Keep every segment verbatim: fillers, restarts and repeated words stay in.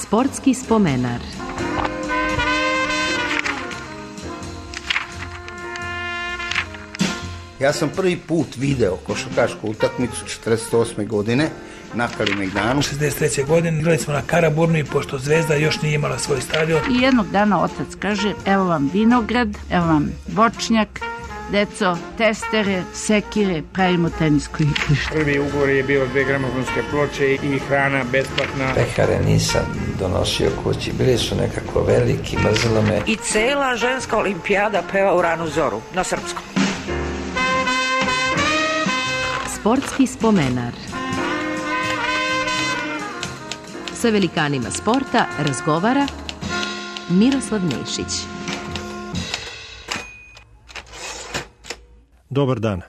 Sportski spomenar. Ja sam prvi put video košarkašku utakmicu četrdeset osme godine na Kalemegdanu. šezdeset treće godine igrali smo na Karaburmi, pošto Zvezda još nije imala svoj stadion. I jednog dana otac kaže, evo vam vinograd, evo vam voćnjak, deco, testere, sekire, pravimo tenisko igrište. Prvi ugovor je bio dve gramofonske ploče i hrana besplatna. Pehare nisam donosio kući, bili su nekako veliki, mrzilo me. I cela ženska olimpijada peva u ranu zoru, na srpskom. Sportski spomenar. Sa velikanima sporta razgovara Miroslav Nešić. Dobar dan.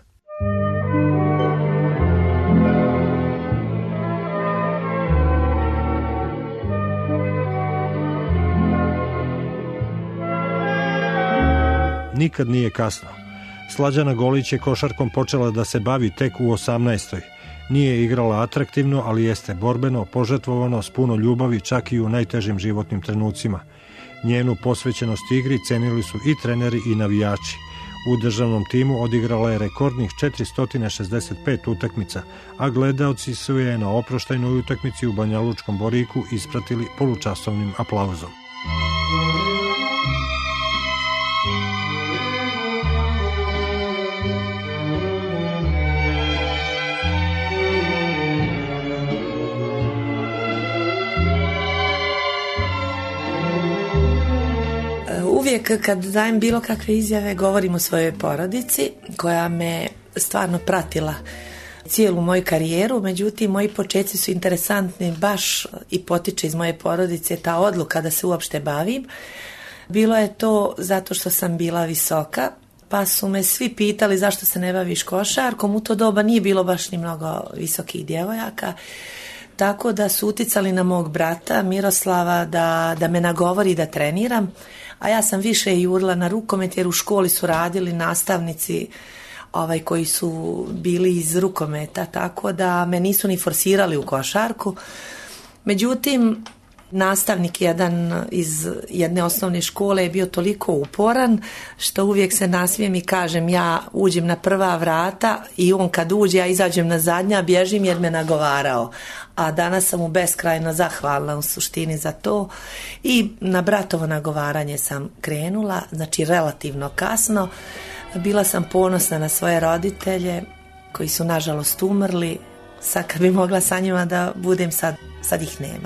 Nikad nije kasno. Slađana Golić je košarkom počela da se bavi tek u osamnaestoj. Nije igrala atraktivno, ali jeste borbeno, požrtvovano, s puno ljubavi, čak i u najtežim životnim trenucima. Njenu posvećenost igri cenili su i treneri i navijači. U državnom timu odigrala je rekordnih četiristo šezdeset pet utakmica, a gledaoci su je na oproštajnoj utakmici u Banjalučkom Boriku ispratili polučasovnim aplauzom. Uvijek kad dajem bilo kakve izjave govorim o svojoj porodici koja me stvarno pratila cijelu moju karijeru, međutim moji početci su interesantni baš i potiče iz moje porodice ta odluka da se uopšte bavim. Bilo je to zato što sam bila visoka, pa su me svi pitali zašto se ne baviš košarkom. U to doba nije bilo baš ni mnogo visokih djevojaka, tako da su uticali na mog brata Miroslava da, da me nagovori da treniram. A ja sam više jurila na rukomet jer u školi su radili nastavnici ovaj, koji su bili iz rukometa, tako da me nisu ni forsirali u košarku. Međutim, nastavnik jedan iz jedne osnovne škole je bio toliko uporan što uvijek se nasmijem i kažem ja uđem na prva vrata i on kad uđe ja izađem na zadnja, bježim jer me nagovarao. A danas sam mu beskrajno zahvalna u suštini za to i na bratovo nagovaranje sam krenula, znači relativno kasno. Bila sam ponosna na svoje roditelje koji su nažalost umrli. Sad kad bi mogla sa njima da budem, sad, sad ih nema.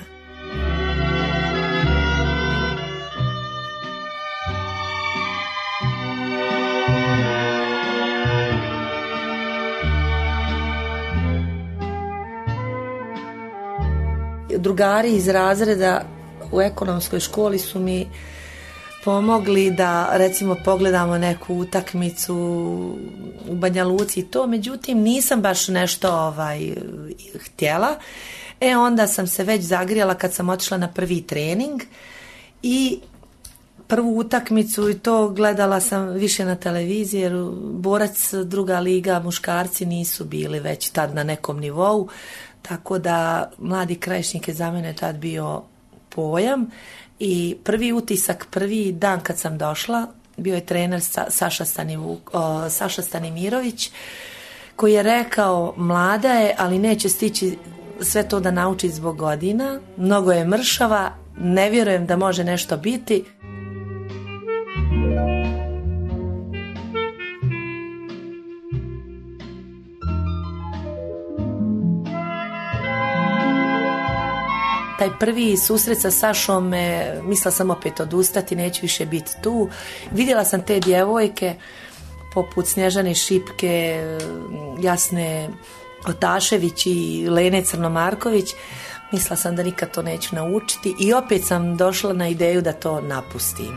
Drugari iz razreda u ekonomskoj školi su mi pomogli da recimo pogledamo neku utakmicu u Banja Luci i to, međutim nisam baš nešto ovaj, htjela. E onda sam se već zagrijala kad sam otišla na prvi trening i prvu utakmicu i to gledala sam više na televiziji jer Borac druga liga, muškarci nisu bili već tad na nekom nivou. Tako da Mladi Krajišnik je za mene tad bio pojam i prvi utisak, prvi dan kad sam došla, bio je trener Sa, Saša, Stanivu, o, Saša Stanimirović koji je rekao mlada je, ali neće stići sve to da nauči zbog godina, mnogo je mršava, ne vjerujem da može nešto biti. Taj prvi susret sa Sašom me, mislila sam opet odustati, neću više biti tu. Vidjela sam te djevojke poput Snježane Šipke, Jasne Otašević i Lene Crnomarković. Mislila sam da nikad to neću naučiti i opet sam došla na ideju da to napustim.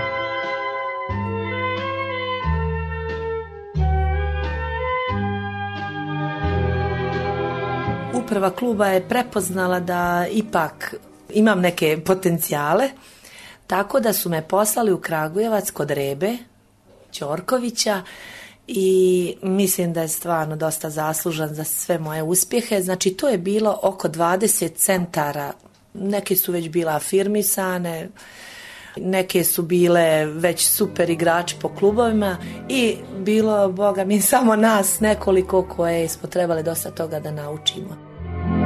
Uprava kluba je prepoznala da ipak imam neke potencijale, tako da su me poslali u Kragujevac kod Rebe Ćorkovića i mislim da je stvarno dosta zaslužan za sve moje uspjehe. Znači to je bilo oko dvadeset centara Neke su već bila afirmisane, neke su bile već super igrači po klubovima i bilo, boga mi, samo nas nekoliko koje smo trebali dosta toga da naučimo.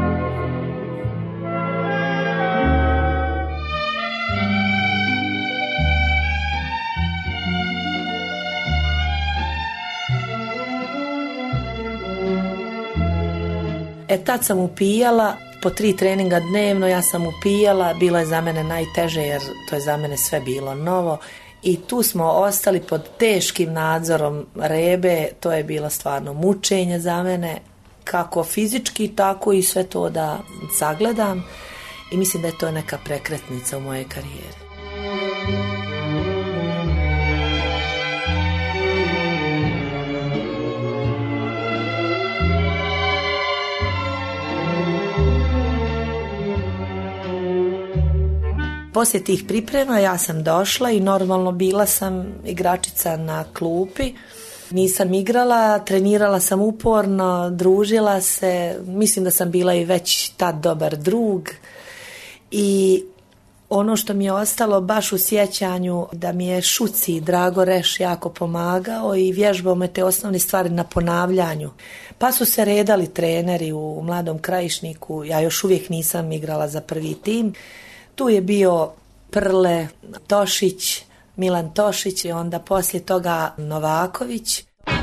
E tad sam upijala, po tri treninga dnevno ja sam upijala, bilo je za mene najteže jer to je za mene sve bilo novo i tu smo ostali pod teškim nadzorom Rebe, to je bilo stvarno mučenje za mene, kako fizički, tako i sve to da sagledam i mislim da je to neka prekretnica u mojej karijeri. Poslije tih priprema ja sam došla i normalno bila sam igračica na klupi. Nisam igrala, trenirala sam uporno, družila se, mislim da sam bila i već tad dobar drug. I ono što mi je ostalo baš u sjećanju da mi je Šuci Drago Reš jako pomagao i vježbao me te osnovne stvari na ponavljanju. Pa su se redali treneri u Mladom Krajišniku, ja još uvijek nisam igrala za prvi tim. Tu je bio Prle, Tošić, Milan Tošić i onda poslije toga Novaković.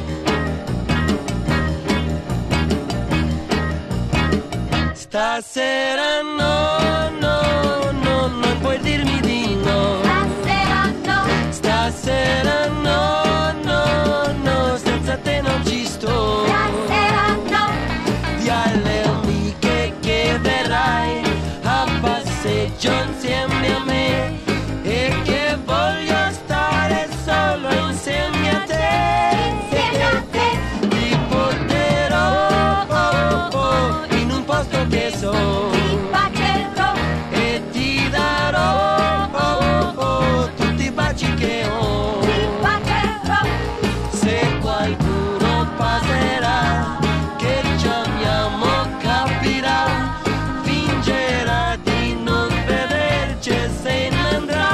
Stasera no, no, no, non puoi dirmi di no. Stasera no. Stasera no, no, no, senza te non ci sto. Stasera no. Di alle amiche che verrai a passeggio insieme a me e che voglio stare solo insieme a te, insieme a te. Ti porterò oh, oh, in un posto che so, ti bacerò e ti darò oh, oh, tutti i baci che ho, ti bacerò. Se qualcuno passerà che ci amiamo capirà, fingerà di non vederci e se ne andrà.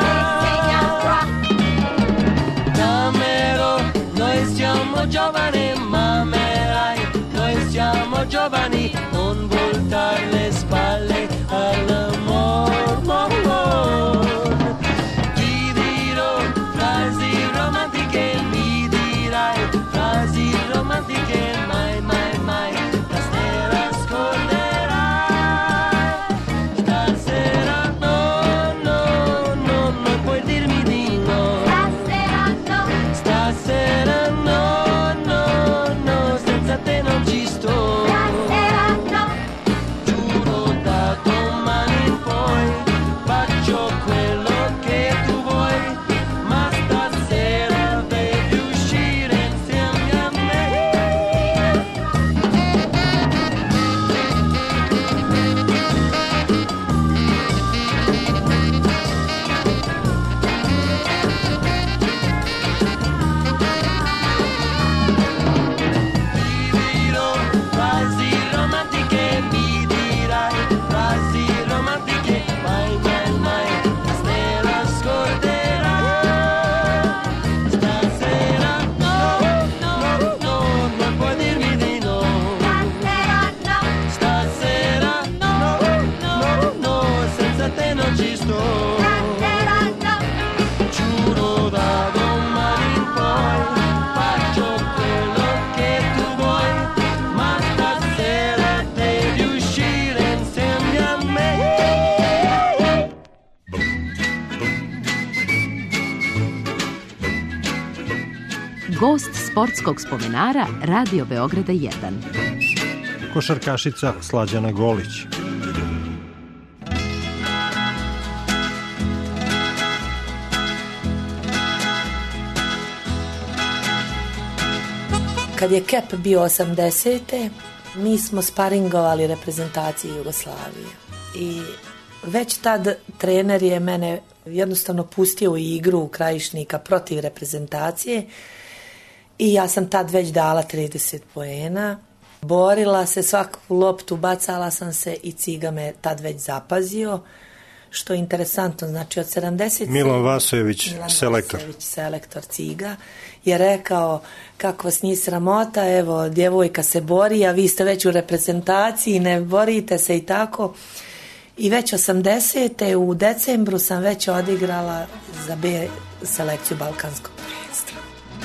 T'amerò, noi siamo giovani, m'amerai, noi siamo giovani, non voltare le spalle all'amor, amor. Ti dirò frasi romantiche, mi dirai frasi romantiche, mai, mai, mai, la sera scorderai. Stasera no, no, no, non puoi dirmi di no. Stasera no. Stasera no, no, no, senza te non ci sto. Stasera no. Giuro da domani in poi faccio quello che tu vuoi, ma stasera devi uscire insieme a me. Ti dirò frasi romantiche, mi dirai frasi romantiche, mai, mai, mai, la sera scorderai. Stasera no, no, no, non puoi dirmi di no. Stasera no. Stasera no, no, no, senza te non ci sto. Stasera no. Giuro da domani in poi faccio quello che tu vuoi, ma stasera devi uscire insieme a me. Gost sportskog spomenara Radio Beograda jedan. Košarkašica Slađana Golić. Kad je Kep bio osamdesete mi smo sparingovali reprezentaciji Jugoslavije i već tad trener je mene jednostavno pustio u igru Krajišnika protiv reprezentacije i ja sam tad već dala trideset poena Borila se, svaku loptu bacala sam se i Ciga me tad već zapazio, što je interesantno, znači od sedamdeset... Milan Vasojević, Milan selektor. Vasojević, selektor Ciga, je rekao kako vas nije sramota, evo, djevojka se bori, a vi ste već u reprezentaciji, ne borite se i tako. I već osamdesete u decembru sam već odigrala za B selekciju Balkanskog prvenstva.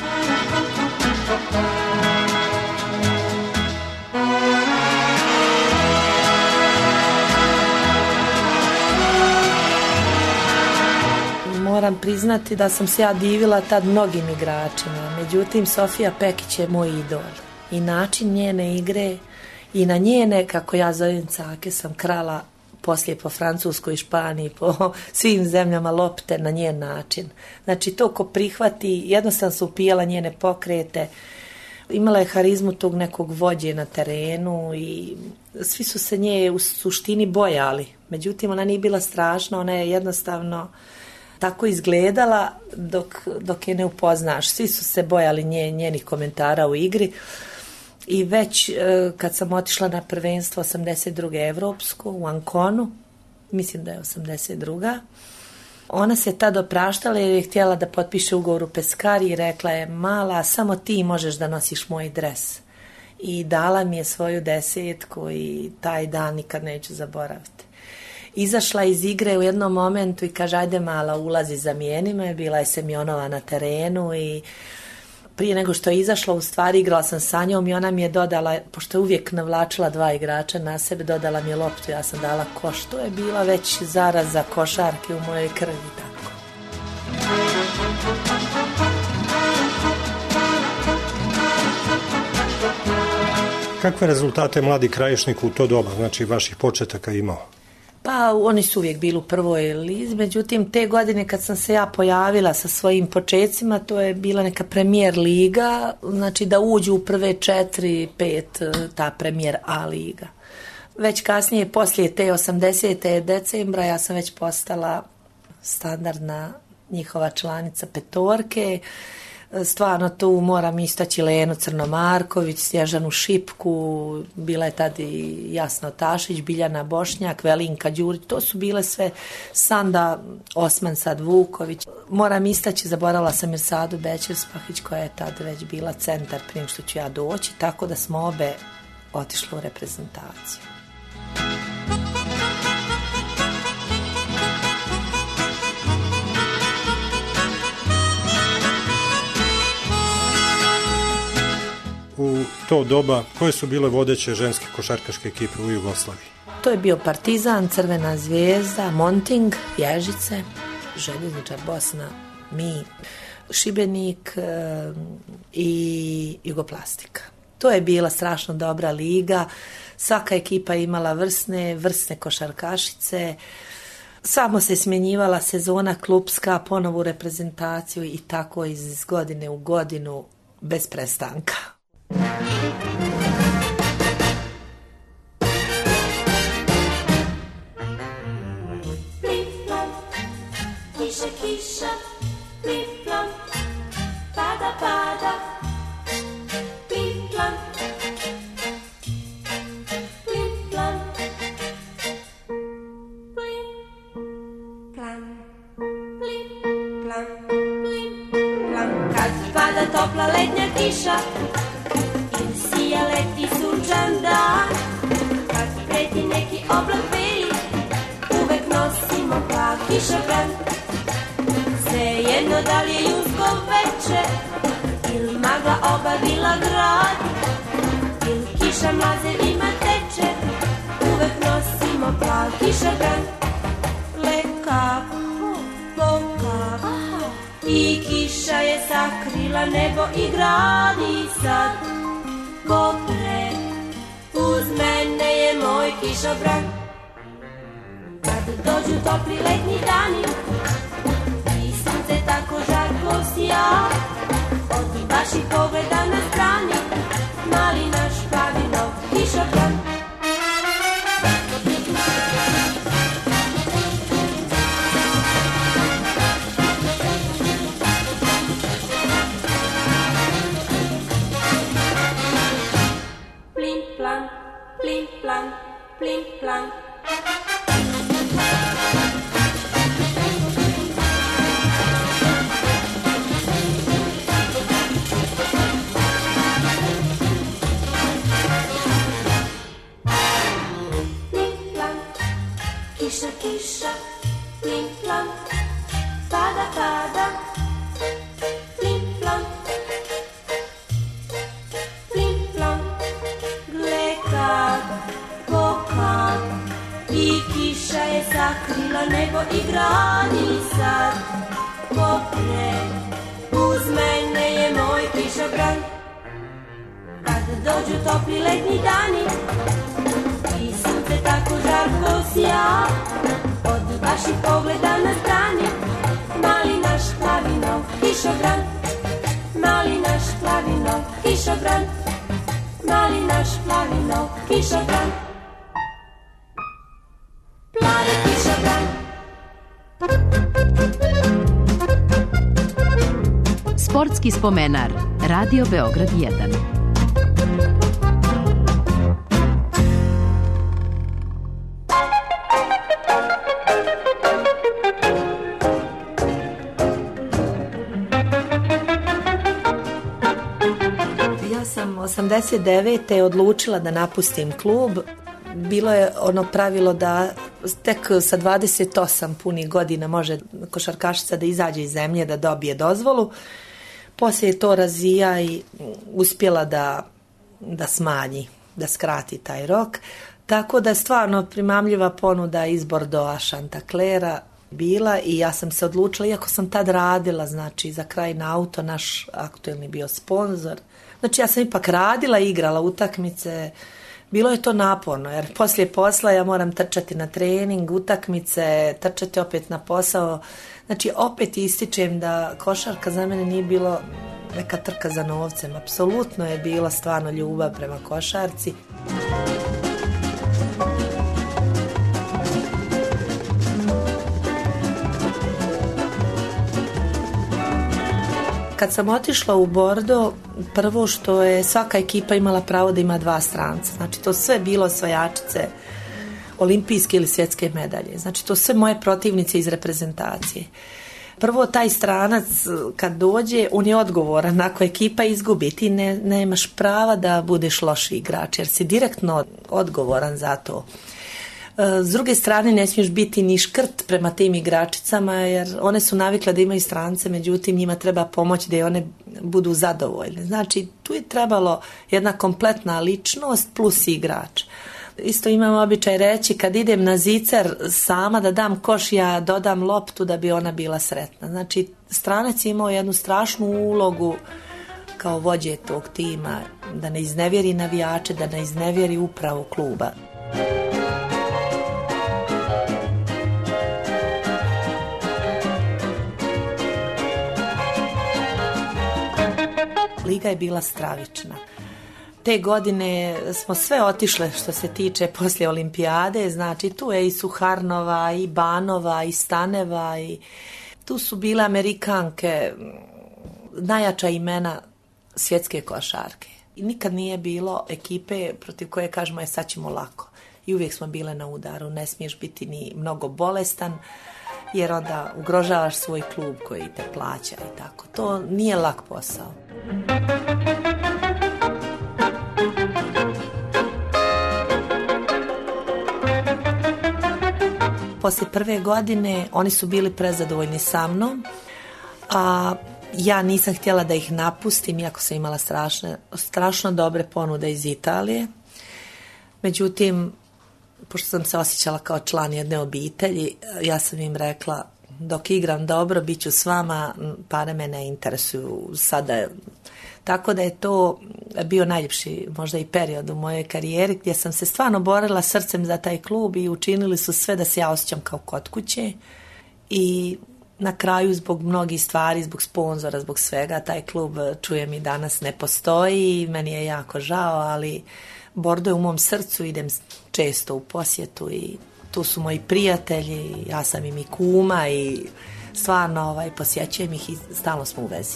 Moram priznati da sam se ja divila tad mnogim igračima, međutim Sofija Pekić je moj idol. I način njene igre i na njene, kako ja zovem cake, sam krala poslije po Francuskoj, Španiji, po svim zemljama lopte na njen način. Znači to ko prihvati, jednostavno su upijala njene pokrete, imala je harizmu tog nekog vođe na terenu i svi su se nje u suštini bojali. Međutim, ona nije bila strašna, ona je jednostavno tako izgledala dok, dok je ne upoznaš. Svi su se bojali nje, njenih komentara u igri. I već kad sam otišla na prvenstvo osamdeset druge evropsko u Anconu, mislim da je osamdeset druga, ona se tad opraštala jer je htjela da potpiše ugovor u Peskari i rekla je, mala, samo ti možeš da nosiš moj dres. I dala mi je svoju desetku i taj dan nikad neću zaboraviti. Izašla iz igre u jednom momentu i kaže, ajde mala, ulazi, zamijeni me, bila je Semjonova na terenu i prije nego što je izašla, u stvari igrala sam sa njom i ona mi je dodala, pošto je uvijek navlačila dva igrača na sebe, dodala mi je loptu, ja sam dala koš. To je bila već zaraza košarke u mojoj krvi, tako. Kakve rezultate mladi Krajišnik u to doba, znači vaših početaka imao? Pa oni su uvijek bili u prvoj lizi, međutim te godine kad sam se ja pojavila sa svojim počecima, to je bila neka premijer liga, znači da uđu u prve četiri, pet, ta premijer A liga. Već kasnije, poslije te osamdesete decembra, ja sam već postala standardna njihova članica petorke. Stvarno tu moram istaći Lenu Crnomarković, Snježanu Šipku, bila je tad i Jasna Tašić, Biljana Bošnjak, Velinka Đurić, to su bile sve, Sanda Osman Sad Vuković. Moram istaći, zaboravila sam Mirsadu Bećir-Spahić koja je tad već bila centar prije što ću ja doći, tako da smo obe otišle u reprezentaciju. U to doba, koje su bile vodeće ženske košarkaške ekipe u Jugoslaviji? To je bio Partizan, Crvena zvijezda, Monting, Ježice, Željezničar Bosna, mi, Šibenik e, i Jugoplastika. To je bila strašno dobra liga, svaka ekipa imala vrsne, vrsne košarkašice, samo se smjenjivala sezona klubska, ponovo u reprezentaciju i tako iz godine u godinu bez prestanka. Kiša, kiša, plip-plom, pada, pada, plip-plom, plip-plom, plip-plom, plip-plom, plip-plom. Kad pada topla letnja kiša i sija leti sunčan dan, kad preti neki oblak beli, uvek nosimo plav kišobran. Svejedno da li je junsko veče ili magla obavila grad ili kiša mlazevima teče, uvek nosimo plav kišobran. Leka, boka i kiša je sakrila nebo i grad i sad ko pre uz mene je moj kišobran. Kad dođu topli letnji dani se tako žarko sija, od vaših pogleda na strani, mali naš pravi nov kišobran. Plim, plan. Kiša, kiša, plim, plam, pada, pada, plim, plam, plim, plam, gle kad, koka, i kiša je sakrila nebo i gradi sad, popne, uz mene je moj kišobran. Kad dođu topli letnji dani, i sunce tako žarko sja, od vaših pogleda na strani, mali naš plavinov kišobran, mali naš plavinov kišobran, mali naš plavinov kišobran, plavi kišobran. Sportski spomenar, Radio Beograd jedan. osamdeset devete odlučila da napustim klub. Bilo je ono pravilo da tek sa dvadeset osam punih godina može košarkašica da izađe iz zemlje, da dobije dozvolu. Poslije je to razvija i uspjela da, da smanji, da skrati taj rok. Tako da je stvarno primamljiva ponuda iz Bordeauxa, Chanticlera bila i ja sam se odlučila, iako sam tad radila, znači za Krajina auto, naš aktuelni bio sponzor. Znači ja sam ipak radila, igrala utakmice, bilo je to naporno, jer poslije posla ja moram trčati na trening, utakmice, trčati opet na posao. Znači opet ističem da košarka za mene nije bilo neka trka za novcem, apsolutno je bila stvarno ljubav prema košarci. Kad sam otišla u Bordo, prvo što je svaka ekipa imala pravo da ima dva stranca. Znači to sve bilo osvajačice olimpijske ili svjetske medalje. Znači to sve moje protivnice iz reprezentacije. Prvo taj stranac kad dođe, on je odgovoran. Ako ekipa izgubi, ti ne, nemaš prava da budeš loši igrač jer si direktno odgovoran za to. S druge strane ne smiješ biti ni škrt prema tim igračicama jer one su navikle da imaju strance, međutim njima treba pomoći da i one budu zadovoljne. Znači tu je trebalo jedna kompletna ličnost plus igrač. Isto imam običaj reći kad idem na zicer sama da dam koš, ja dodam loptu da bi ona bila sretna. Znači stranac je imao jednu strašnu ulogu kao vođe tog tima, da ne iznevjeri navijače, da ne iznevjeri upravu kluba. Liga je bila stravična. Te godine smo sve otišle što se tiče poslije olimpijade, znači tu je i Suharnova, i Banova, i Staneva, i tu su bile Amerikanke, najjača imena svjetske košarke. I nikad nije bilo ekipe protiv koje kažemo je sad ćemo lako. I uvijek smo bile na udaru, ne smiješ biti ni mnogo bolestan, jer onda ugrožavaš svoj klub koji te plaća i tako. To nije lak posao. Poslije prve godine oni su bili prezadovoljni sa mnom, a ja nisam htjela da ih napustim, iako sam imala strašne, strašno dobre ponude iz Italije. Međutim, pošto sam se osjećala kao član jedne obitelji, ja sam im rekla, dok igram dobro, bit ću s vama, pare me ne interesuju sada. Tako da je to bio najljepši možda i period u mojoj karijeri gdje sam se stvarno borila srcem za taj klub i učinili su sve da se ja osjećam kao kod kuće. I na kraju zbog mnogih stvari, zbog sponzora, zbog svega, taj klub, čujem i danas, ne postoji. Meni je jako žao, ali Bordo je u mom srcu, idem često u posjetu i tu su moji prijatelji, ja sam im i kuma i stvarno ovaj, posjećujem ih i stalno smo u vezi.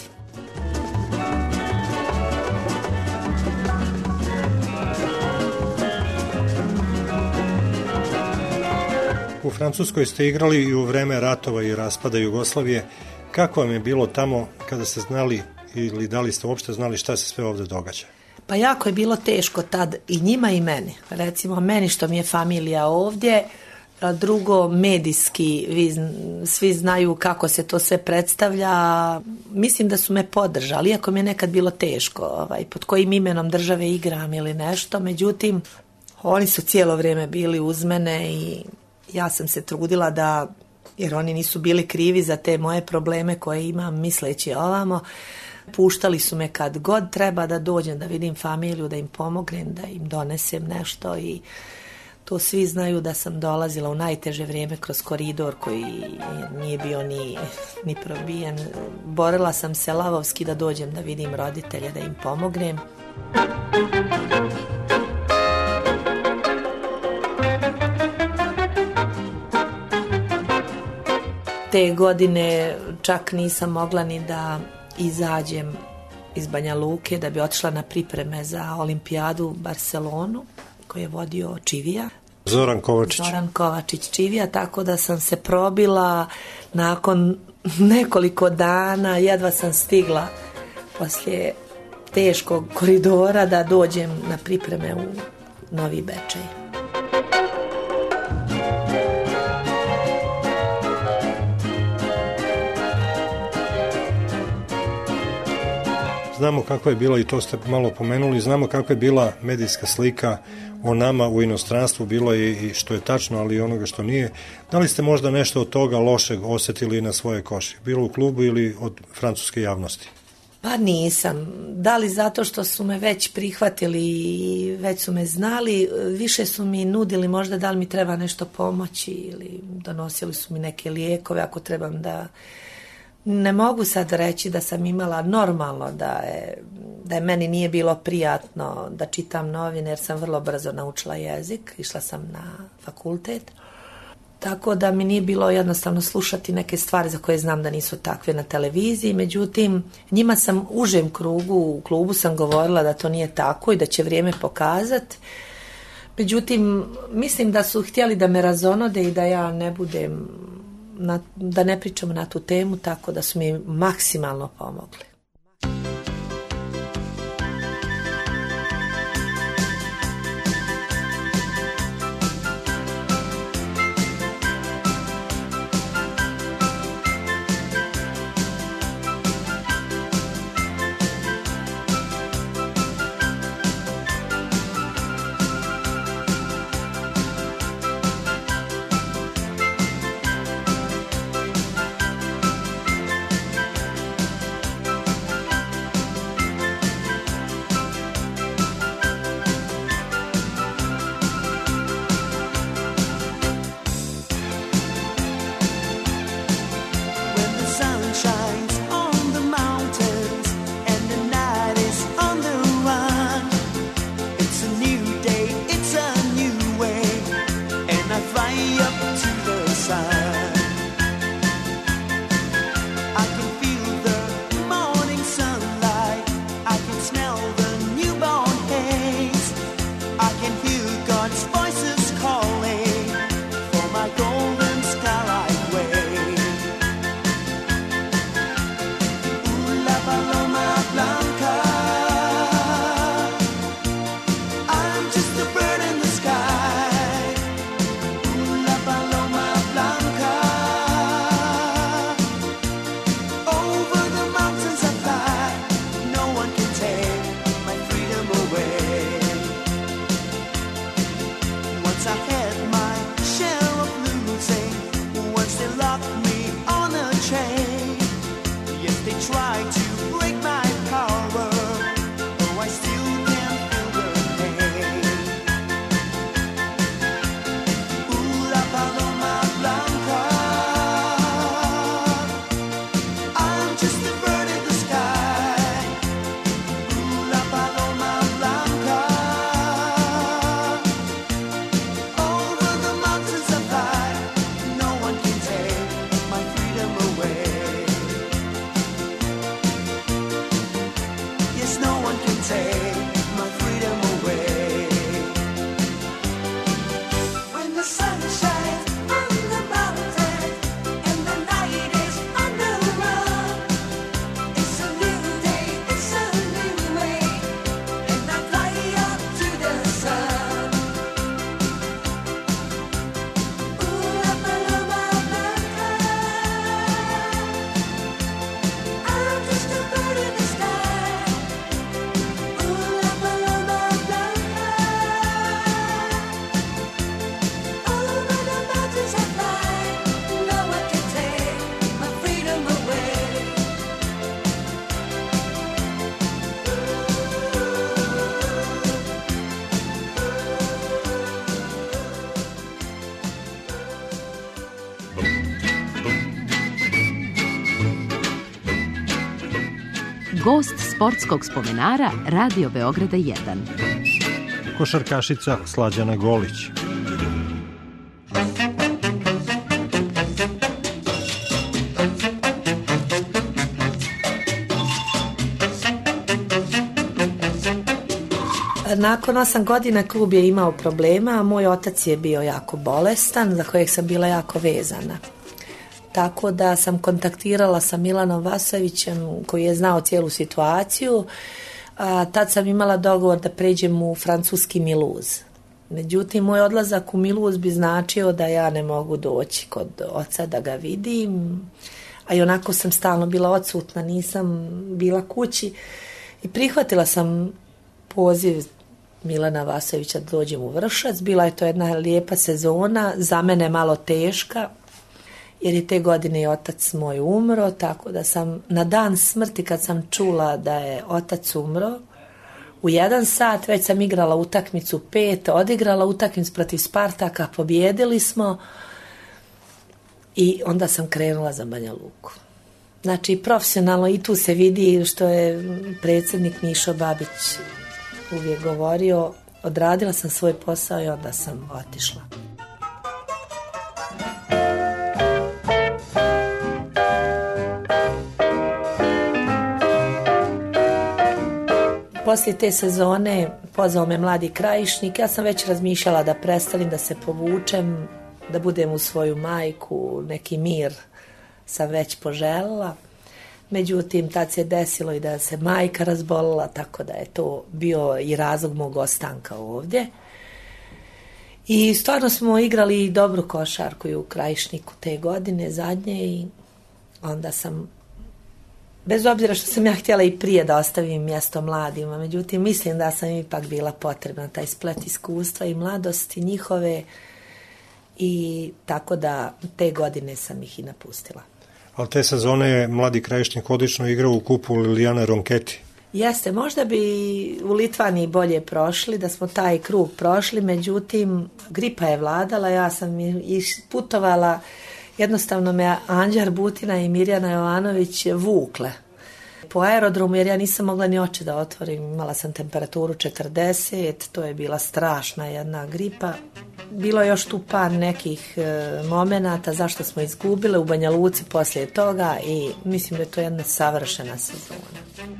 U Francuskoj ste igrali i u vreme ratova i raspada Jugoslavije. Kako vam je bilo tamo kada ste znali ili da li ste uopšte znali šta se sve ovde događa? Pa jako je bilo teško tad i njima i meni. Recimo meni što mi je familija ovdje, a drugo medijski, vi svi znaju kako se to sve predstavlja. Mislim da su me podržali, iako mi je nekad bilo teško, ovaj, pod kojim imenom države igram ili nešto. Međutim, oni su cijelo vrijeme bili uz mene i ja sam se trudila da, jer oni nisu bili krivi za te moje probleme koje imam misleći ovamo, puštali su me kad god treba da dođem, da vidim familiju, da im pomognem, da im donesem nešto i to svi znaju da sam dolazila u najteže vrijeme kroz koridor koji nije bio ni, ni probijen. Borila sam se lavovski da dođem da vidim roditelje, da im pomognem. Te godine čak nisam mogla ni da izađem iz Banja Luke da bi otišla na pripreme za olimpijadu u Barcelonu koju je vodio Čivija. Zoran Kovačić. Zoran Kovačić Čivija, tako da sam se probila nakon nekoliko dana, jedva sam stigla poslije teškog koridora da dođem na pripreme u Novi Bečej. Znamo kako je bila, i to ste malo pomenuli, znamo kako je bila medijska slika o nama u inostranstvu, bilo je i što je tačno, ali i onoga što nije. Da li ste možda nešto od toga lošeg osjetili na svoje koši, bilo u klubu ili od francuske javnosti? Pa nisam. Da li zato što su me već prihvatili i već su me znali, više su mi nudili možda da li mi treba nešto pomoći ili donosili su mi neke lijekove ako trebam da... Ne mogu sad reći da sam imala normalno, da je, da je meni nije bilo prijatno da čitam novine jer sam vrlo brzo naučila jezik, išla sam na fakultet. Tako da mi nije bilo jednostavno slušati neke stvari za koje znam da nisu takve na televiziji, međutim njima sam u užem krugu, u klubu sam govorila da to nije tako i da će vrijeme pokazati. Međutim, mislim da su htjeli da me razonode i da ja ne budem, na, da ne pričamo na tu temu, tako da su mi maksimalno pomogli. gost sportskog spomenara Radio Beograda jedan. Košarkašica Slađana Golić. Nakon osam godina klub je imao problema, a moj otac je bio jako bolestan, za kojeg sam bila jako vezana. Tako da sam kontaktirala sa Milanom Vasovićem, koji je znao cijelu situaciju. A, tad sam imala dogovor da pređem u francuski Miluz. Međutim, moj odlazak u Miluz bi značio da ja ne mogu doći kod oca da ga vidim. A i onako sam stalno bila odsutna, nisam bila kući. I prihvatila sam poziv Milana Vasovića da dođem u Vršac. Bila je to jedna lijepa sezona, za mene malo teška, jer je te godine i otac moj umro, tako da sam na dan smrti, kad sam čula da je otac umro, u jedan sat već sam igrala utakmicu pet, odigrala utakmicu protiv Spartaka, pobjedili smo i onda sam krenula za Banja Luku. Znači, profesionalno i tu se vidi što je predsjednik Mišo Babić uvijek govorio, odradila sam svoj posao i onda sam otišla. Poslije te sezone pozvao me mladi Krajišnik, ja sam već razmišljala da prestanem, da se povučem, da budem u svoju majku, neki mir sam već poželjela. Međutim, tad se desilo i da se majka razbolila, tako da je to bio i razlog mog ostanka ovdje. I stvarno smo igrali dobru košarku i u Krajišniku te godine zadnje i onda sam, bez obzira što sam ja htjela i prije da ostavim mjesto mladima, međutim mislim da sam ipak bila potrebna, taj splet iskustva i mladosti njihove, i tako da te godine sam ih i napustila. Ali te sezone je mladi Krajišnik odlično igrao u kupu Lilijane Ronketi. Jeste, možda bi u Litvaniji bolje prošli, da smo taj krug prošli, međutim gripa je vladala, ja sam putovala, jednostavno me Anđar Butina i Mirjana Jovanović vukle po aerodromu, jer ja nisam mogla ni oči da otvorim, imala sam temperaturu četrdeset, to je bila strašna jedna gripa. Bilo je još tu par nekih e, momenata zašto smo izgubile u Banja Luci poslije toga i mislim da je to jedna savršena sezona.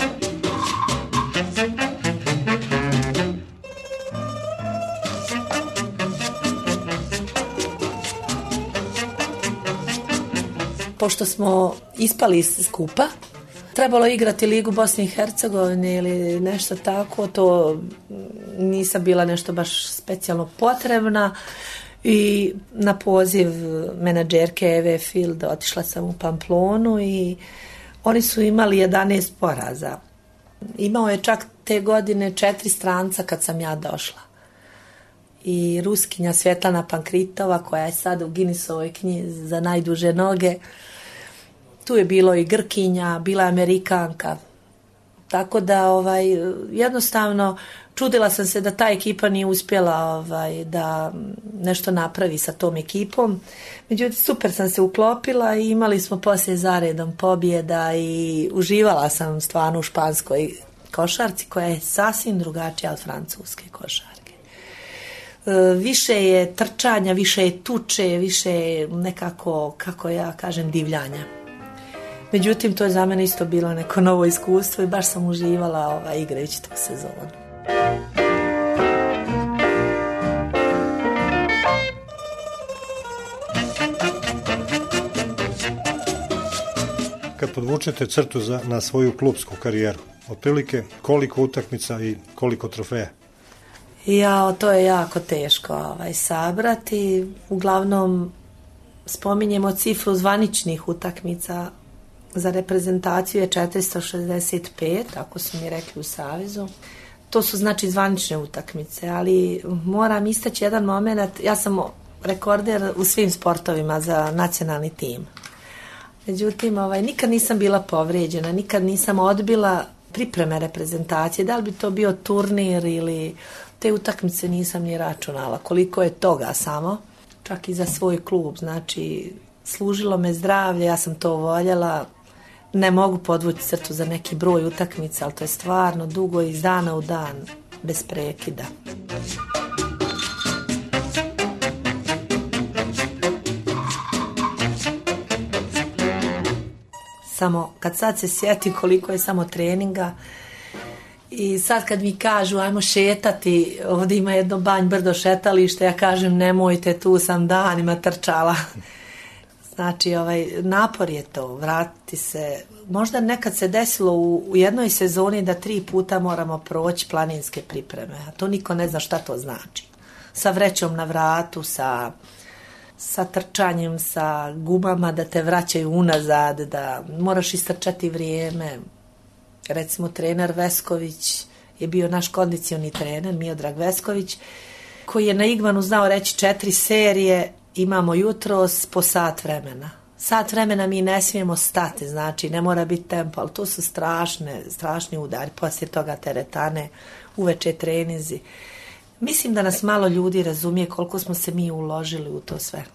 Pošto smo ispali iz skupa, trebalo igrati Ligu Bosne i Hercegovine ili nešto tako, to nisam bila nešto baš specijalno potrebna i na poziv menadžerke Eve Field otišla sam u Pamplonu i oni su imali jedanaest poraza. Imao je čak te godine četiri stranca kad sam ja došla. I Ruskinja Svjetlana Pankritova, koja je sad u Guinnessovoj knjizi za najduže noge, tu je bilo i Grkinja, bila je Amerikanka. Tako da ovaj, jednostavno čudila sam se da ta ekipa nije uspjela ovaj, da nešto napravi sa tom ekipom. Međutim, super sam se uklopila i imali smo poslije zaredom pobjeda i uživala sam stvarno u španskoj košarci koja je sasvim drugačija od francuske košarke. Više je trčanja, više je tuče, više je nekako, kako ja kažem, divljanja. Međutim, to je za mene isto bilo neko novo iskustvo i baš sam uživala ovaj, igrajući tu sezonu. Kad podvučete crtu za, na svoju klupsku karijeru, otprilike koliko utakmica i koliko trofeja? Ja, to je jako teško ovaj, sabrati. Uglavnom, spominjemo cifru zvaničnih utakmica. Za reprezentaciju je četiristo šezdeset pet, ako su mi rekli u Savezu. To su znači zvanične utakmice, ali moram istaći jedan moment. Ja sam rekorder u svim sportovima za nacionalni tim. Međutim, ovaj, nikad nisam bila povrijeđena, nikad nisam odbila pripreme reprezentacije. Da li bi to bio turnir ili te utakmice nisam ni računala. Koliko je toga samo, čak i za svoj klub. Znači, služilo me zdravlje, ja sam to voljela. Ne mogu podvući crtu za neki broj utakmica, ali to je stvarno dugo iz dana u dan, bez prekida. Samo kad sad se sjeti koliko je samo treninga i sad kad mi kažu ajmo šetati, ovdje ima jedno Banj Brdo šetalište, ja kažem nemojte, tu sam danima trčala. Znači, ovaj, napor je to, vratiti se. Možda nekad se desilo u, u jednoj sezoni da tri puta moramo proći planinske pripreme, a to niko ne zna šta to znači. Sa vrećom na vratu, sa, sa trčanjem, sa gumama da te vraćaju unazad, da moraš istrčati vrijeme. Recimo, trener Vesković je bio naš kondicioni trener, Miodrag Vesković, koji je na Igmanu znao reći četiri serije, imamo jutros po sat vremena. Sat vremena mi ne smijemo stati, znači ne mora biti tempo, ali to su strašne, strašni udari. Poslije toga teretane, uveče trenizi. Mislim da nas malo ljudi razumije koliko smo se mi uložili u to sve.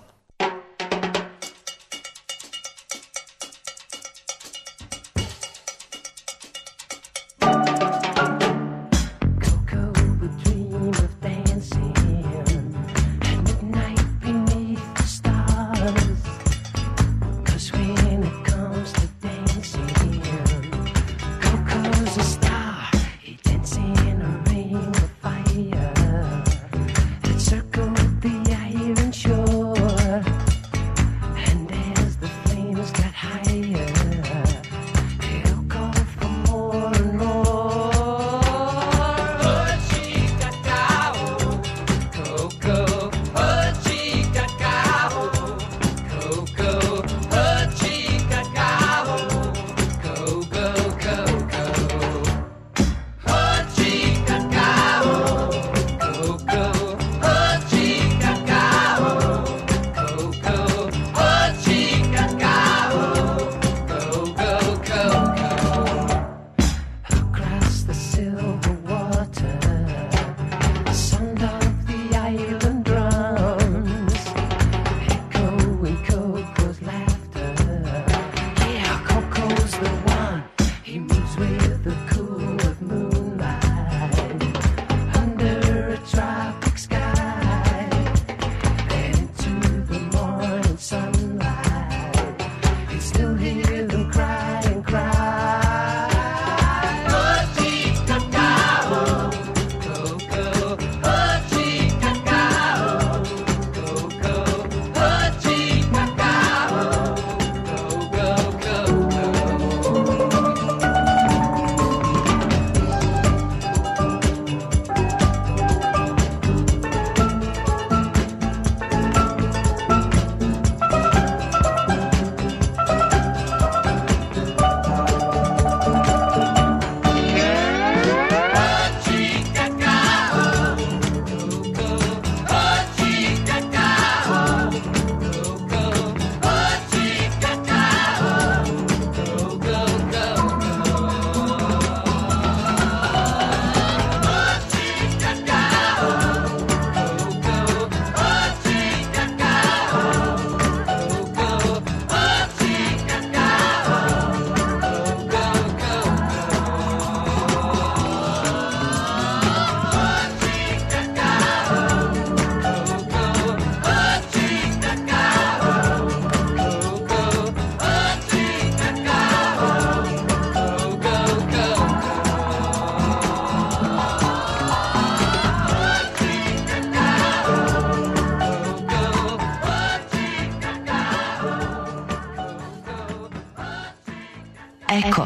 Eko.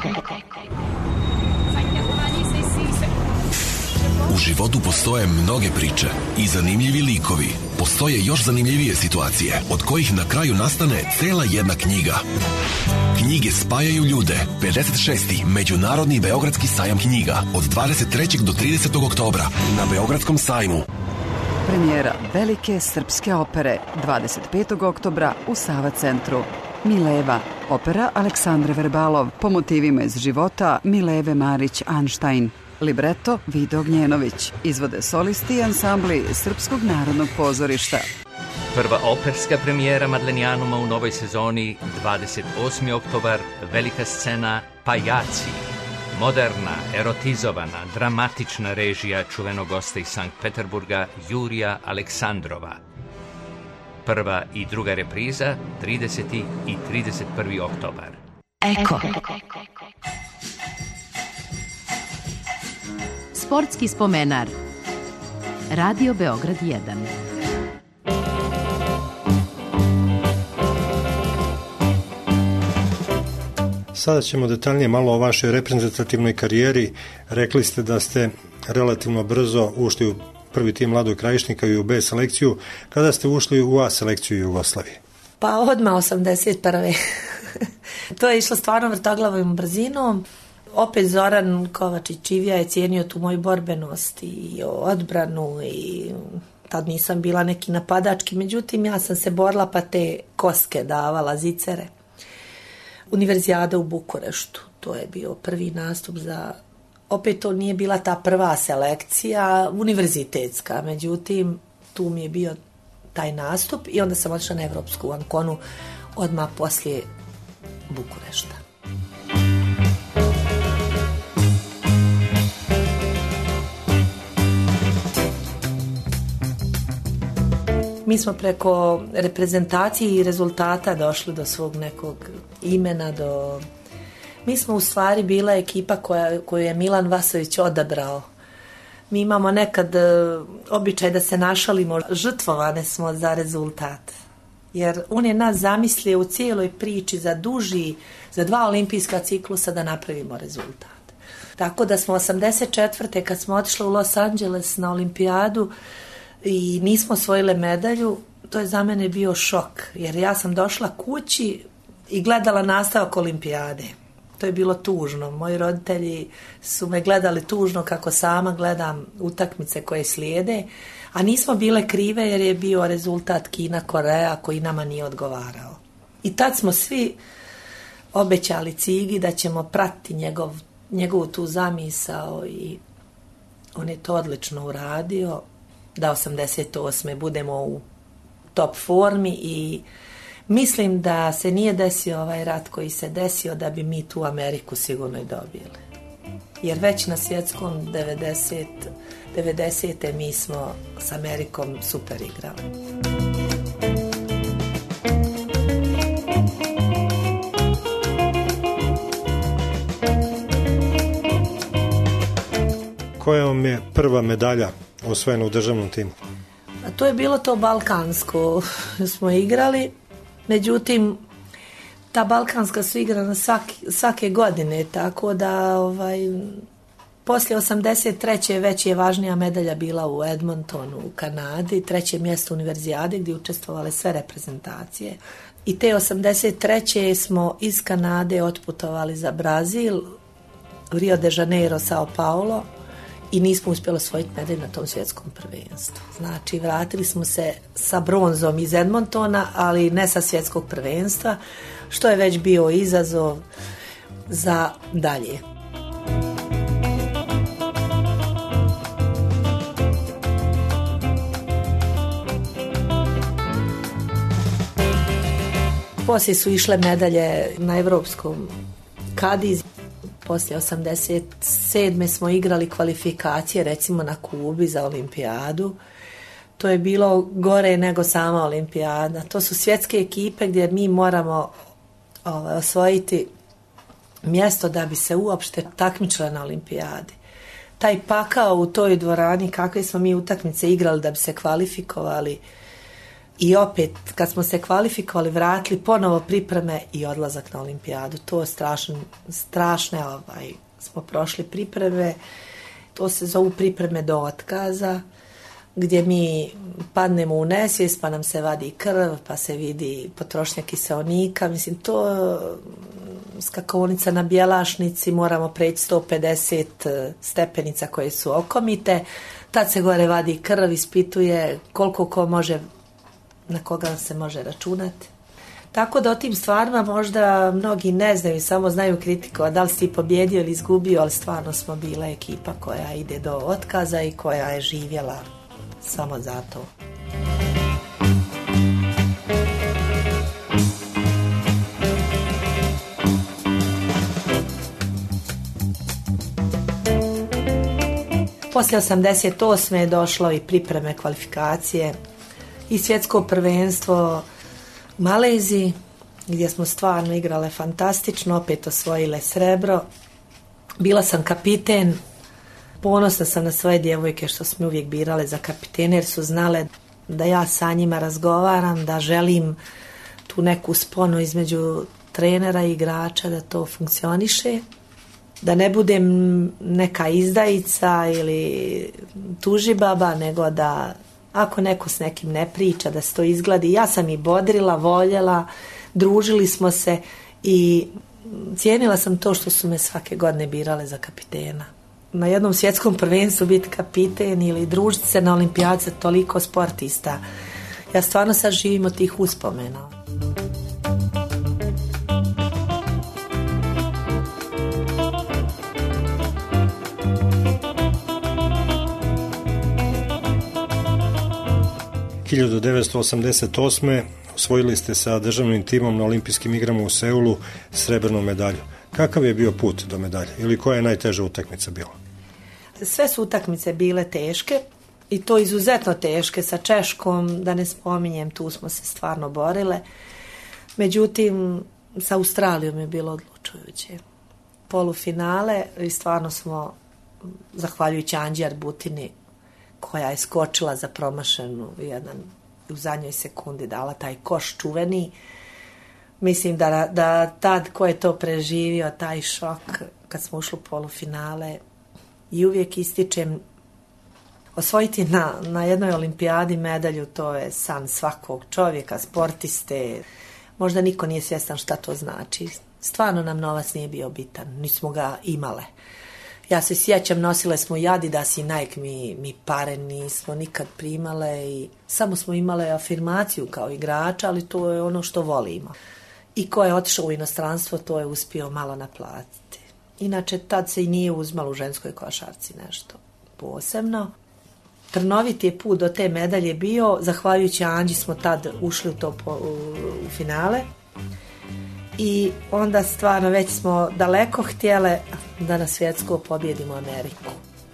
U životu postoje mnoge priče i zanimljivi likovi. Postoje još zanimljivije situacije, od kojih na kraju nastane cela jedna knjiga. Knjige spajaju ljude. pedeset šesti. Međunarodni beogradski sajam knjiga od dvadeset trećeg do tridesetog oktobra na Beogradskom sajmu. Premijera velike srpske opere dvadeset petog oktobra u Sava centru. Mileva, opera Aleksandre Verbalov po motivima iz života Mileve Marić-Anštajn. Libreto Vido Gnjenović. Izvode solisti i ansambli Srpskog narodnog pozorišta. Prva operska premijera Madlenijanuma u novoj sezoni, dvadeset osmi oktobar, velika scena Pajaci. Moderna, erotizovana, dramatična režija čuvenog gosta iz Sankt Peterburga Jurija Aleksandrova. Prva i druga repriza, trideseti i trideset prvi oktobar. Eko. Sportski spomenar. Radio Beograd jedan. Sada ćemo detaljnije malo o vašoj reprezentativnoj karijeri. Rekli ste da ste relativno brzo ušli u prvi tim Mladog Krajišnika i u B selekciju. Kada ste ušli u A selekciju Jugoslavije? Pa odmah osamdeset prve. To je išlo stvarno vrtoglavom brzinom. Opet Zoran Kovačić-Čivija je cijenio tu moju borbenost i odbranu i tad nisam bila neki napadački, međutim ja sam se borila pa te koske davala, zicere. Univerzijada u Bukureštu, to je bio prvi nastup za, opet to nije bila ta prva selekcija univerzitetska, međutim tu mi je bio taj nastup i onda sam otišla na Evropsku u Anconu odmah poslije Bukurešta. Mi smo preko reprezentacije i rezultata došli do svog nekog imena, do... Mi smo u stvari bila ekipa koja, koju je Milan Vasović odabrao. Mi imamo nekad običaj da se našalimo, žrtvovane smo za rezultat. Jer on je nas zamislio u cijeloj priči za duži, za dva olimpijska ciklusa da napravimo rezultat. Tako da smo osamdeset četvrte kad smo otišli u Los Angeles na olimpijadu i nismo osvojile medalju, to je za mene bio šok. Jer ja sam došla kući i gledala nastavak olimpijade. To je bilo tužno. Moji roditelji su me gledali tužno kako sama gledam utakmice koje slijede, a nismo bile krive jer je bio rezultat Kina-Koreja koji nama nije odgovarao. I tad smo svi obećali Cigi da ćemo pratiti njegov, njegovu tu zamisao i on je to odlično uradio, da osamdeset osme budemo u top formi i mislim da se nije desio ovaj rat koji se desio da bi mi tu Ameriku sigurno i dobili. Jer već na svjetskom devedeset, devedesete mi smo s Amerikom super igrali. Koja vam je prva medalja osvojena u državnom timu? A to je bilo to balkansko smo igrali. Međutim, ta balkanska su igrana svake, svake godine, tako da ovaj, poslije osamdeset treće već je važnija medalja bila u Edmontonu u Kanadi, treće mjesto univerzijade gdje učestvovale sve reprezentacije. I te osamdeset treće smo iz Kanade otputovali za Brazil, Rio de Janeiro, Sao Paulo, i nismo uspjeli osvojiti medalju na tom svjetskom prvenstvu. Znači, vratili smo se sa bronzom iz Edmontona, ali ne sa svjetskog prvenstva, što je već bio izazov za dalje. Poslije su išle medalje na evropskom Kadiz. Poslije osamdeset sedme smo igrali kvalifikacije recimo na Kubi za olimpijadu. To je bilo gore nego sama olimpijada. To su svjetske ekipe gdje mi moramo ovaj, osvojiti mjesto da bi se uopšte takmičila na olimpijadi. Taj pakao u toj dvorani, kakve smo mi utakmice igrali da bi se kvalifikovali, i opet kad smo se kvalifikovali vratili ponovo pripreme i odlazak na olimpijadu. To je strašno, strašne ovaj, smo prošli pripreme, to se zovu pripreme do otkaza, gdje mi padnemo u nesvijest pa nam se vadi krv, pa se vidi potrošnja kiseonika. Mislim, to skakaonica na Bjelašnici, moramo preći sto pedeset stepenica koje su okomite, tad se gore vadi krv, ispituje koliko ko može, na koga se može računati. Tako da o tim stvarima možda mnogi ne znaju, samo znaju kritiku, da li si pobjedio ili izgubio, ali stvarno smo bila ekipa koja ide do otkaza i koja je živjela samo za to. Poslije osamdeset osme je došlo i pripreme kvalifikacije i svjetsko prvenstvo u Maleziji, gdje smo stvarno igrale fantastično, opet osvojile srebro. Bila sam kapiten, ponosna sam na svoje djevojke što su me uvijek birale za kapitene, jer su znale da ja sa njima razgovaram, da želim tu neku sponu između trenera i igrača, da to funkcioniše, da ne budem neka izdajica ili tužibaba, nego da ako neko s nekim ne priča, da se to izgladi. Ja sam i bodrila, voljela, družili smo se i cijenila sam to što su me svake godine birale za kapitena. Na jednom svjetskom prvenstvu biti kapiten ili družiti se na olimpijadi, toliko sportista. Ja stvarno sad živim od tih uspomena. hiljadu devetsto osamdeset osme osvojili ste sa državnim timom na olimpijskim igrama u Seulu srebrnu medalju. Kakav je bio put do medalje ili koja je najteža utakmica bila? Sve su utakmice bile teške i to izuzetno teške. Sa Češkom, da ne spominjem, tu smo se stvarno borile. Međutim, sa Australijom je bilo odlučujuće. Polufinale i stvarno smo, zahvaljujući Anđi Arbutini, koja je skočila za promašenu jedan, u zadnjoj sekundi dala taj koš čuveni. Mislim da, da tad ko je to preživio, taj šok kad smo ušli u polufinale, i uvijek ističem, osvojiti na, na jednoj olimpijadi medalju, to je san svakog čovjeka, sportiste. Možda niko nije svjestan šta to znači. Stvarno nam novac nije bio bitan, nismo ga imale. Ja se sjećam, nosile smo i Adidas i Nike, mi, mi pare nismo nikad primale i samo smo imale afirmaciju kao igrača, ali to je ono što volimo. I ko je otišao u inostranstvo, to je uspio malo naplatiti. Inače, tad se i nije uzmalo u ženskoj košarci nešto posebno. Trnovit je put do te medalje bio, zahvaljujući Anđi smo tad ušli u, to po, u, u finale. I onda stvarno već smo daleko htjele da na svjetsko pobjedimo Ameriku.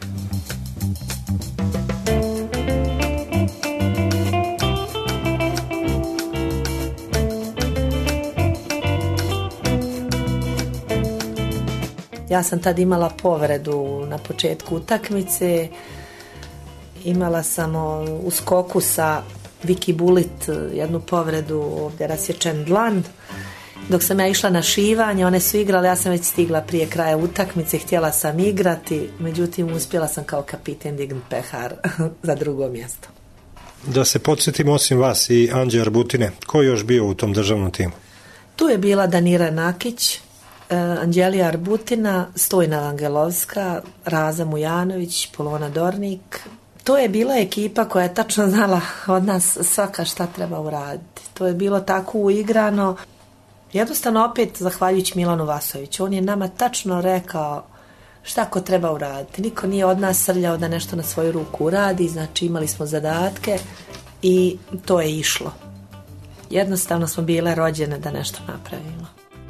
Ja sam tad imala povredu na početku utakmice, imala sam u skoku sa Viki Bulit jednu povredu, ovdje rasječen dlan. Dok sam ja išla na šivanje, one su igrale, ja sam već stigla prije kraja utakmice, htjela sam igrati, međutim uspjela sam kao kapiten dignuti pehar za drugo mjesto. Da se podsjetimo, osim vas i Anđe Arbutine, ko je još bio u tom državnom timu? Tu je bila Danira Nakić, Anđelija Arbutina, Stojna Angelovska, Raza Mujanović, Polona Dornik. To je bila ekipa koja je tačno znala od nas svaka šta treba uraditi. To je bilo tako uigrano. Jednostavno opet zahvaljujući Milanu Vasoviću. On je nama tačno rekao šta ko treba uraditi. Niko nije od nas srljao da nešto na svoju ruku uradi, znači imali smo zadatke i to je išlo. Jednostavno smo bile rođene da nešto napravimo.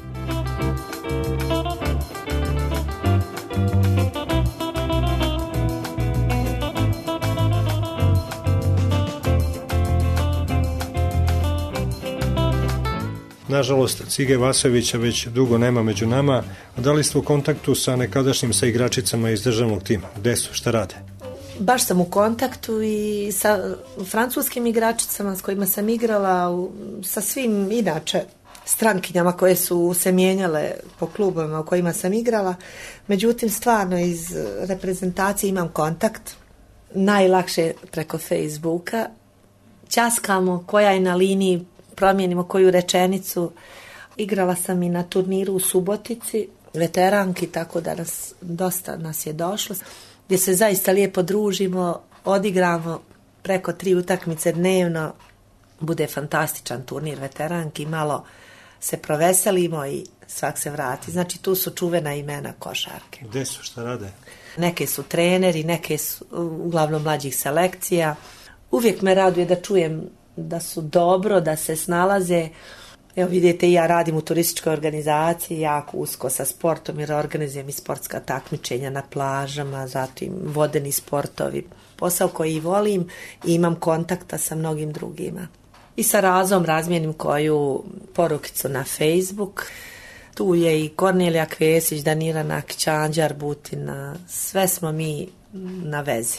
Nažalost, Cige Vasovića već dugo nema među nama. Da li ste u kontaktu sa nekadašnjim sa igračicama iz državnog tima? Gde su? Šta rade? Baš sam u kontaktu i sa francuskim igračicama s kojima sam igrala, sa svim inače strankinjama koje su se mijenjale po klubovima u kojima sam igrala. Međutim, stvarno iz reprezentacije imam kontakt. Najlakše preko Facebooka. Ćaskamo koja je na liniji, promijenimo koju rečenicu. Igrala sam i na turniru u Subotici, veteranki, tako da nas, dosta nas je došlo, gdje se zaista lijepo družimo, odigramo preko tri utakmice dnevno, bude fantastičan turnir veteranki, malo se proveselimo i svak se vrati. Znači tu su čuvena imena košarke. Gde su, šta rade? Neke su treneri, neke su uglavnom mlađih selekcija. Uvijek me raduje da čujem da su dobro, da se snalaze. Evo vidite, ja radim u turističkoj organizaciji, jako usko sa sportom jer organizujem i sportska takmičenja na plažama, zatim vodeni sportovi. Posao koji volim i imam kontakta sa mnogim drugima. I sa Razom razmijenim koju porukicu na Facebook. Tu je i Kornelija Kvesić, Danira Nakić, Anđar Butina, sve smo mi na vezi.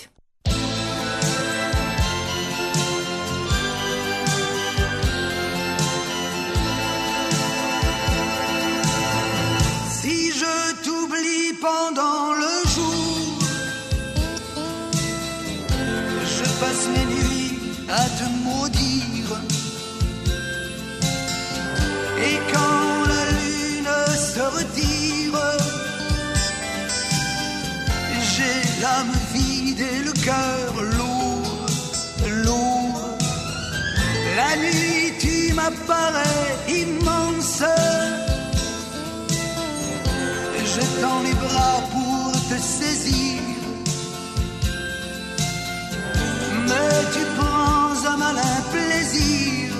Si je t'oublie pendant le jour, je passe mes nuits à te maudire, et quand la lune se retire, j'ai l'âme vide et le cœur lourd, lourd. La nuit tu m'apparais immense, je tends les bras pour te saisir, mais tu prends un malin plaisir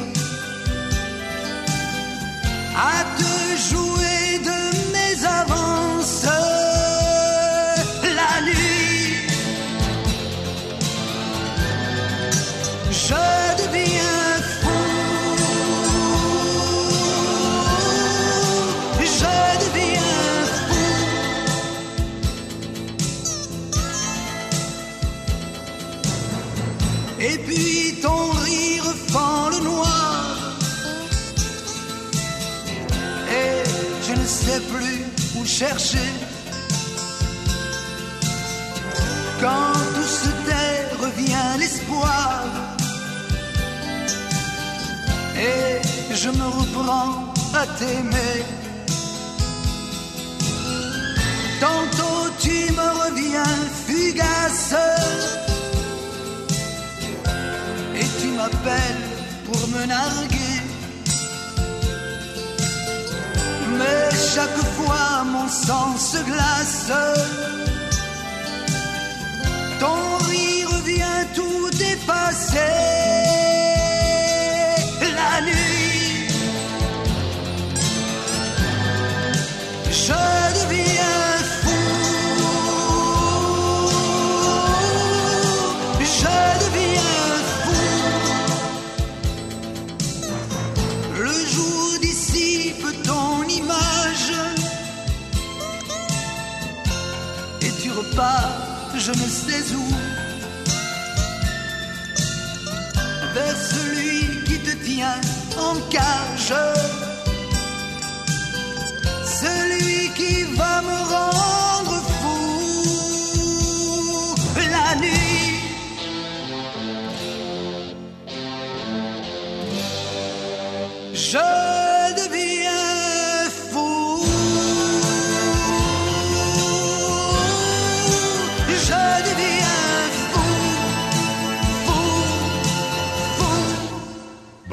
à te jouer de mes avances. La nuit, je deviens fou, je deviens fou. Et puis ton rire fend le noir, et je ne sais plus où chercher. Quand tout se tait, revient l'espoir, et je me reprends à t'aimer. Tantôt tu me reviens fugace, et tu m'appelles pour me narguer. Mais chaque fois mon sang se glace, ton rire vient tout effacer. La nuit, je deviens fou, je deviens fou. Le jour dissipe ton image et tu repars je ne sais où, vers celui qui te tient en cage, celui qui va me rendre fou. La nuit, je deviens fou, je deviens fou, fou, fou.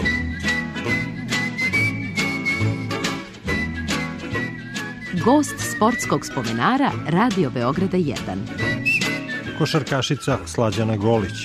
Gost sportskog spomenara Radio Beograda jedan. Košarkašica Slađana Golić.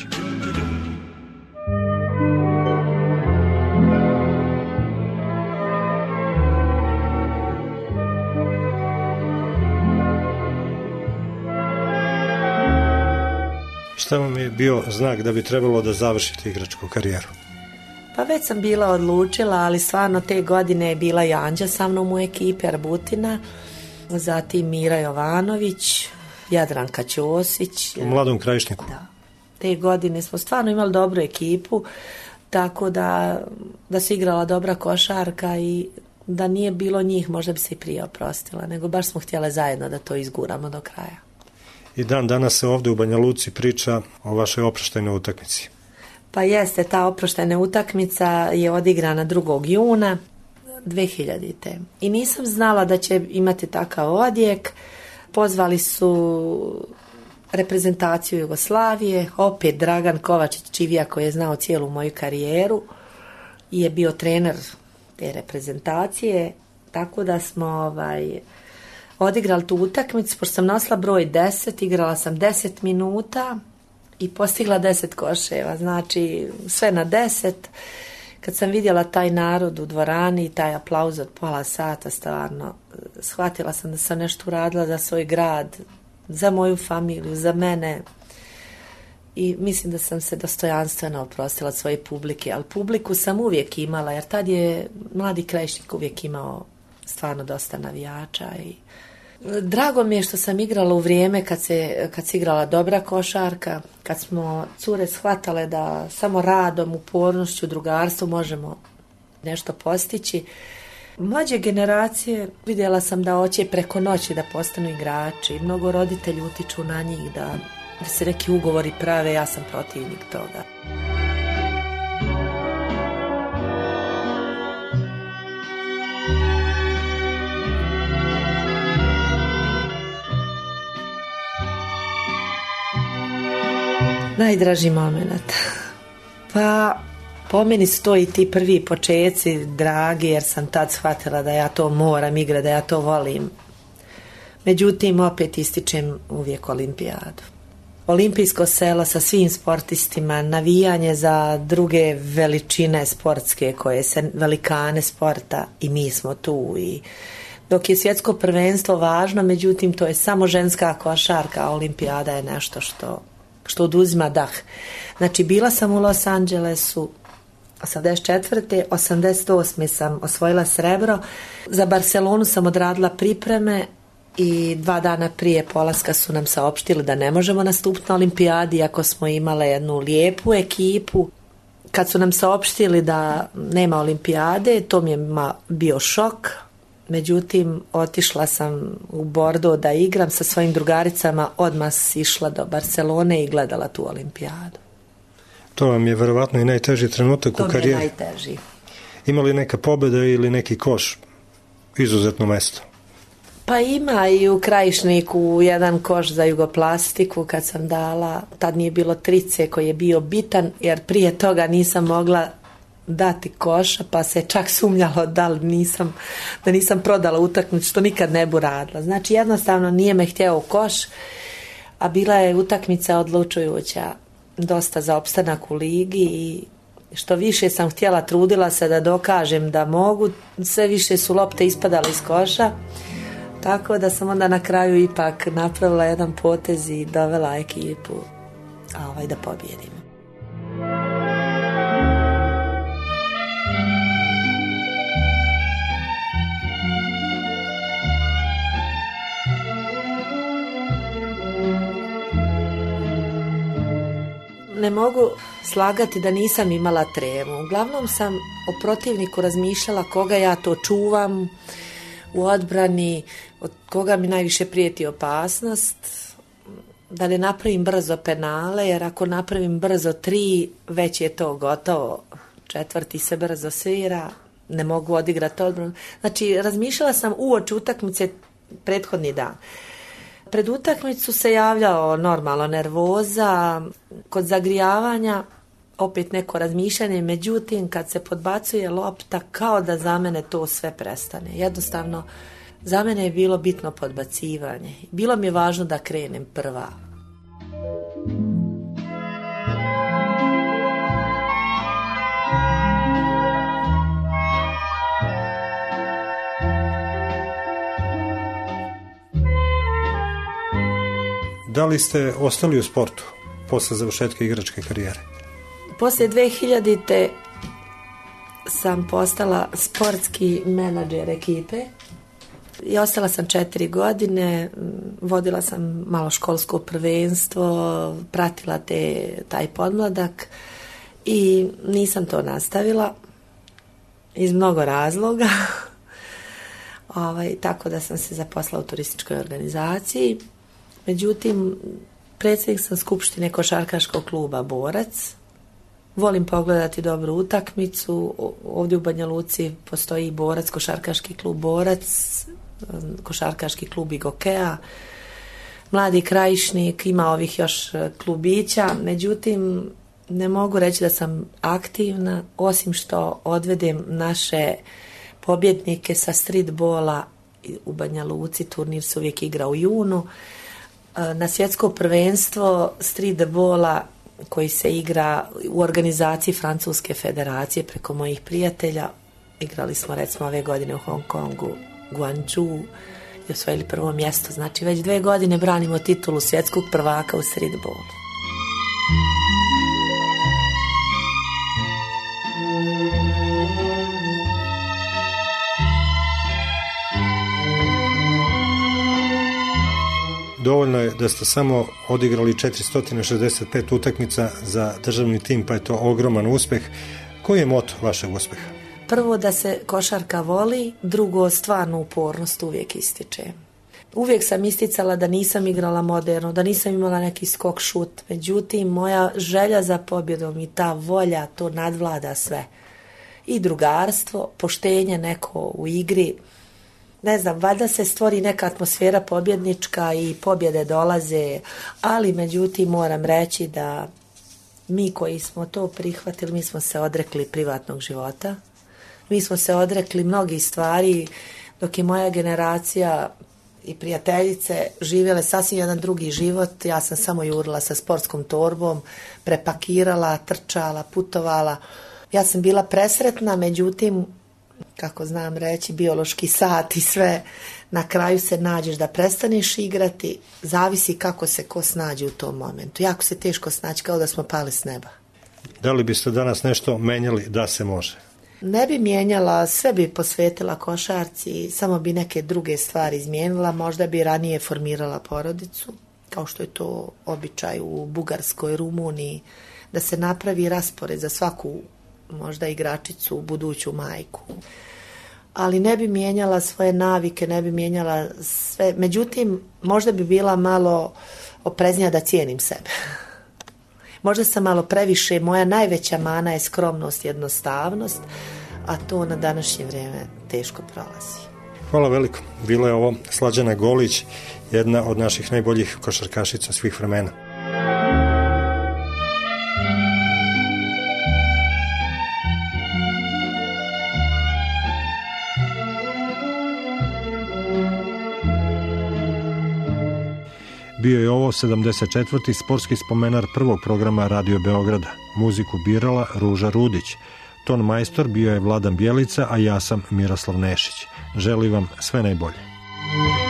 Šta vam je bio znak da bi trebalo da završite igračku karijeru? Pa već sam bila odlučila, ali stvarno te godine je bila i Anđa sa mnom u ekipi, Arbutina, zatim Mira Jovanović, Jadranka Ćosić. U Mladom Krajišniku? Da. Te godine smo stvarno imali dobru ekipu, tako da, da se igrala dobra košarka i da nije bilo njih, možda bi se i prije oprostila, nego baš smo htjele zajedno da to izguramo do kraja. I dan danas se ovde u Banja Luci priča o vašoj oproštajnoj utakmici. Pa jeste, ta oproštajna utakmica je odigrana drugog juna dve hiljadite. I nisam znala da će imati takav odjek. Pozvali su reprezentaciju Jugoslavije, opet Dragan Kovačić Čivija koji je znao cijelu moju karijeru i je bio trener te reprezentacije, tako da smo ovaj, odigrali tu utakmicu, pošto sam nosila broj deset, igrala sam deset minuta i postigla deset koševa, znači sve na deset. Kad sam vidjela taj narod u dvorani i taj aplauz od pola sata, stvarno, shvatila sam da sam nešto uradila za svoj grad, za moju familiju, za mene. I mislim da sam se dostojanstveno oprostila od svoje publike, ali publiku sam uvijek imala, jer tad je Mladi Krajišnik uvijek imao stvarno dosta navijača. I drago mi je što sam igrala u vrijeme kad se, kad se igrala dobra košarka, kad smo cure shvatale da samo radom, upornošću, drugarstvom možemo nešto postići. Mlađe generacije vidjela sam da hoće preko noći da postanu igrači. Mnogo roditelji utiču na njih da, da se neki ugovori prave, ja sam protivnik toga. Najdraži moment. Pa po meni su to i ti prvi počeci dragi, jer sam tad shvatila da ja to moram igrati, da ja to volim. Međutim, opet ističem uvijek olimpijadu. Olimpijsko selo sa svim sportistima, navijanje za druge veličine sportske koje se velikane sporta i mi smo tu. I dok je svjetsko prvenstvo važno, međutim to je samo ženska košarka, a olimpijada je nešto što što oduzima dah. Znači, bila sam u Los Angelesu osamdeset četvrte osamdeset osme sam osvojila srebro. Za Barcelonu sam odradila pripreme i dva dana prije polaska su nam saopštili da ne možemo nastupiti na olimpijadi, iako smo imale jednu lijepu ekipu. Kad su nam saopštili da nema olimpijade, to mi je bio šok. Međutim, otišla sam u Bordeaux da igram sa svojim drugaricama, odmah išla do Barcelone i gledala tu olimpijadu. To vam je verovatno i najteži trenutak to u karijeri. To mi je najteži. Ima li neka pobjeda ili neki koš? Izuzetno mesto. Pa ima i u Krajišniku jedan koš za jugoplastiku kad sam dala. Tad mi je bilo trice koji je bio bitan, jer prije toga nisam mogla dati koša, pa se čak sumnjalo da li nisam, da nisam prodala utakmicu, što nikad ne bu radila. Znači, jednostavno nije me htjeo u koš, a bila je utakmica odlučujuća dosta za opstanak u ligi i što više sam htjela, trudila se da dokažem da mogu, sve više su lopte ispadale iz koša, tako da sam onda na kraju ipak napravila jedan potez i dovela ekipu a ovaj da pobjedimo. Ne mogu slagati da nisam imala tremu. Uglavnom sam o protivniku razmišljala koga ja to čuvam u odbrani, od koga mi najviše prijeti opasnost, da ne napravim brzo penale, jer ako napravim brzo tri, već je to gotovo. Četvrti se brzo svira, ne mogu odigrati odbranu. Znači, razmišljala sam uoči utakmice prethodni dan. Pred utakmicu se javljao normalno nervoza, kod zagrijavanja opet neko razmišljanje, međutim kad se podbacuje lopta kao da za mene to sve prestane. Jednostavno, za mene je bilo bitno podbacivanje. Bilo mi je važno da krenem prva. Da li ste ostali u sportu posle završetka igračke karijere? Poslije dve hiljadite sam postala sportski menadžer ekipe i ostala sam četiri godine, vodila sam malo školsko prvenstvo, pratila te, taj podmladak i nisam to nastavila iz mnogo razloga. ovaj, tako da sam se zaposlala u turističkoj organizaciji. Međutim, predsjednik sam skupštine košarkaškog kluba Borac. Volim pogledati dobru utakmicu. Ovdje u Banja Luci postoji Borac, košarkaški klub Borac, košarkaški klub Igokea, Mladi Krajišnik, ima ovih još klubića. Međutim, ne mogu reći da sam aktivna, osim što odvedem naše pobjednike sa streetbola u Banja Luci. Turnir se uvijek igra u junu. Na svjetsko prvenstvo streetbola koji se igra u organizaciji Francuske federacije preko mojih prijatelja. Igrali smo recimo ove godine u Hong Kongu, Guangzhou i osvojili prvo mjesto. Znači već dve godine branimo titulu svjetskog prvaka u streetballu. Dovoljno je da ste samo odigrali četiristo šezdeset pet utakmica za državni tim, pa je to ogroman uspeh. Koji je moto vašeg uspeha? Prvo da se košarka voli, drugo stvarno upornost uvijek ističe. Uvijek sam isticala da nisam igrala moderno, da nisam imala neki skok šut, međutim moja želja za pobjedom i ta volja to nadvlada sve. I drugarstvo, poštenje neko u igri, ne znam, valjda se stvori neka atmosfera pobjednička i pobjede dolaze, ali međutim moram reći da mi koji smo to prihvatili, mi smo se odrekli privatnog života, mi smo se odrekli mnogih stvari, dok je moja generacija i prijateljice živjele sasvim jedan drugi život. Ja sam samo jurila sa sportskom torbom, prepakirala, trčala, putovala. Ja sam bila presretna, međutim, kako znam reći, biološki sat i sve, na kraju se nađeš da prestaneš igrati, zavisi kako se ko snađe u tom momentu. Jako se teško snaći, kao da smo pali s neba. Da li biste danas nešto menjali da se može? Ne bi mijenjala, sve bi posvetila košarci, samo bi neke druge stvari izmijenila, možda bi ranije formirala porodicu, kao što je to običaj u Bugarskoj, Rumuniji, da se napravi raspored za svaku možda igračicu, buduću majku. Ali ne bi mijenjala svoje navike, ne bi mijenjala sve. Međutim, možda bi bila malo opreznija da cijenim sebe. Možda sam malo previše, moja najveća mana je skromnost, jednostavnost, a to na današnje vrijeme teško prolazi. Hvala veliko. Bila je ovo Slađana Golić, jedna od naših najboljih košarkašica svih vremena. Bio je ovo sedamdeset četvrti sportski spomenar prvog programa Radio Beograda. Muziku birala Ruža Rudić. Ton majstor bio je Vladan Bjelica, a ja sam Miroslav Nešić. Želim vam sve najbolje.